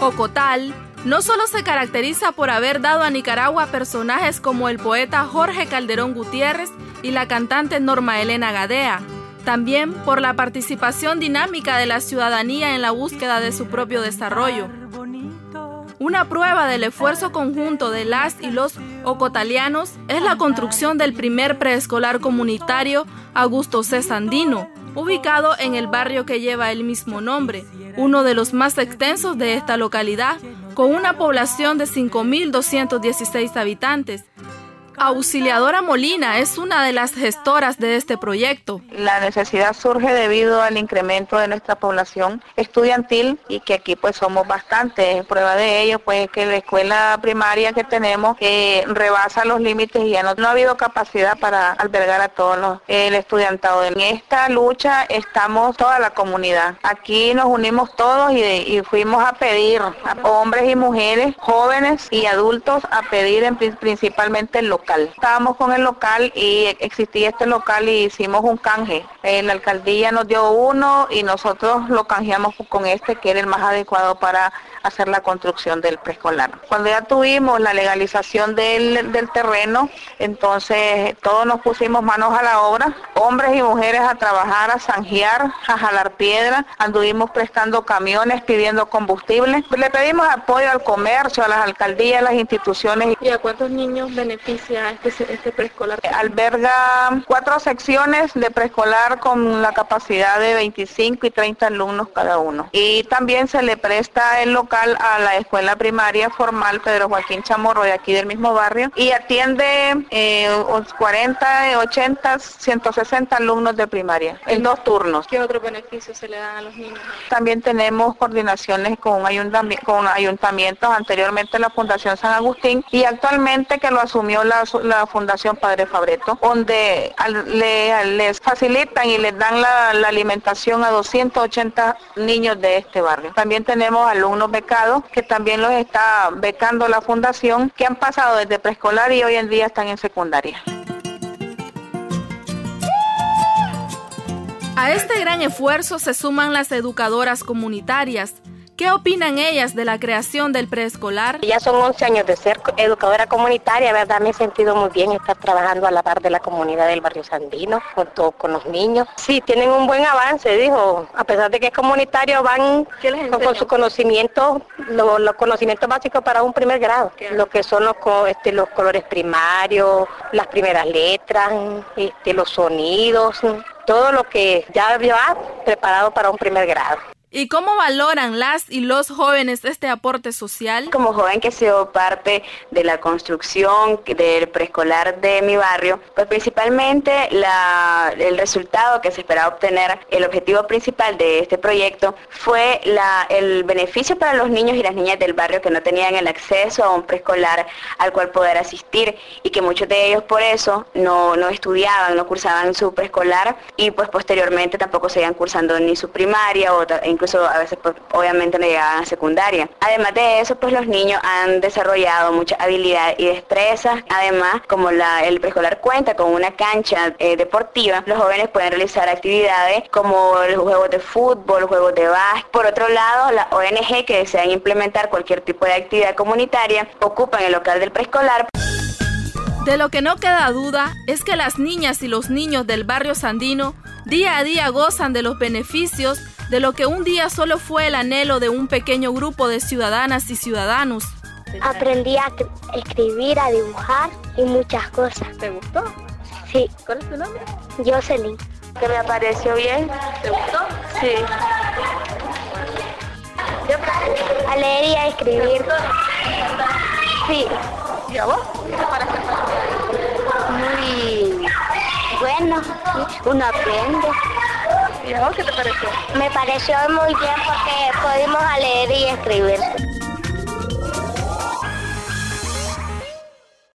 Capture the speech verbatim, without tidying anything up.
Ocotal no solo se caracteriza por haber dado a Nicaragua personajes como el poeta Jorge Calderón Gutiérrez y la cantante Norma Elena Gadea, también por la participación dinámica de la ciudadanía en la búsqueda de su propio desarrollo. Una prueba del esfuerzo conjunto de las y los ocotalianos es la construcción del primer preescolar comunitario Augusto C. Sandino, ubicado en el barrio que lleva el mismo nombre, uno de los más extensos de esta localidad, con una población de cinco mil doscientos dieciséis habitantes. Auxiliadora Molina es una de las gestoras de este proyecto. La necesidad surge debido al incremento de nuestra población estudiantil y que aquí pues somos bastantes. Prueba de ello pues que la escuela primaria que tenemos eh, rebasa los límites y ya no, no ha habido capacidad para albergar a todos los, el estudiantado. En esta lucha estamos toda la comunidad. Aquí nos unimos todos y, y fuimos a pedir a hombres y mujeres, jóvenes y adultos a pedir en, principalmente el local. Estábamos con el local y existía este local y hicimos un canje. Eh, la alcaldía nos dio uno y nosotros lo canjeamos con este que era el más adecuado para hacer la construcción del preescolar. Cuando ya tuvimos la legalización del, del terreno, entonces todos nos pusimos manos a la obra, hombres y mujeres a trabajar, a zanjear, a jalar piedra, anduvimos prestando camiones, pidiendo combustible. Le pedimos apoyo al comercio, a las alcaldías, a las instituciones. ¿Y a cuántos niños beneficia este, este preescolar? Alberga cuatro secciones de preescolar con la capacidad de veinticinco y treinta alumnos cada uno. Y también se le presta el local a la escuela primaria formal Pedro Joaquín Chamorro de aquí del mismo barrio y atiende eh, cuarenta, ochenta, ciento sesenta alumnos de primaria en dos turnos. ¿Qué otros beneficios se le dan a los niños? También tenemos coordinaciones con, ayuntami- con ayuntamientos, anteriormente la Fundación San Agustín y actualmente que lo asumió la, la Fundación Padre Fabreto, donde al, le, les facilitan y les dan la, la alimentación a doscientos ochenta niños de este barrio. También tenemos alumnos becados que también los está becando la fundación, que han pasado desde preescolar y hoy en día están en secundaria. A este gran esfuerzo se suman las educadoras comunitarias. ¿Qué opinan ellas de la creación del preescolar? Ya son once años de ser educadora comunitaria, ¿verdad? Me he sentido muy bien estar trabajando a la par de la comunidad del barrio Sandino, junto con los niños. Sí, tienen un buen avance, dijo, a pesar de que es comunitario, van con, con su conocimiento, lo, los conocimientos básicos para un primer grado, lo que son los, este, los colores primarios, las primeras letras, este, los sonidos, todo lo que ya va preparado para un primer grado. ¿Y cómo valoran las y los jóvenes este aporte social? Como joven que he sido parte de la construcción del preescolar de mi barrio, pues principalmente la, el resultado que se esperaba obtener, el objetivo principal de este proyecto fue la, el beneficio para los niños y las niñas del barrio que no tenían el acceso a un preescolar al cual poder asistir y que muchos de ellos por eso no, no estudiaban, no cursaban su preescolar y pues posteriormente tampoco seguían cursando ni su primaria o incluso a veces pues, obviamente no llegaban a secundaria. Además de eso, pues los niños han desarrollado mucha habilidad y destrezas. Además, como la, el preescolar cuenta con una cancha eh, deportiva, los jóvenes pueden realizar actividades como los juegos de fútbol, juegos de básquet. Por otro lado, las O N G que desean implementar cualquier tipo de actividad comunitaria ocupan el local del preescolar. De lo que no queda duda es que las niñas y los niños del barrio Sandino día a día gozan de los beneficios de lo que un día solo fue el anhelo de un pequeño grupo de ciudadanas y ciudadanos. Aprendí a escribir, a dibujar y muchas cosas. ¿Te gustó? Sí. ¿Cuál es tu nombre? Jocelyn. ¿Que me pareció bien? ¿Te gustó? Sí. A leer y a escribir. Sí. ¿Y a vos? ¿Qué te parece? Muy bueno, uno aprende. ¿Y a vos qué te pareció? Me pareció muy bien porque pudimos leer y escribir.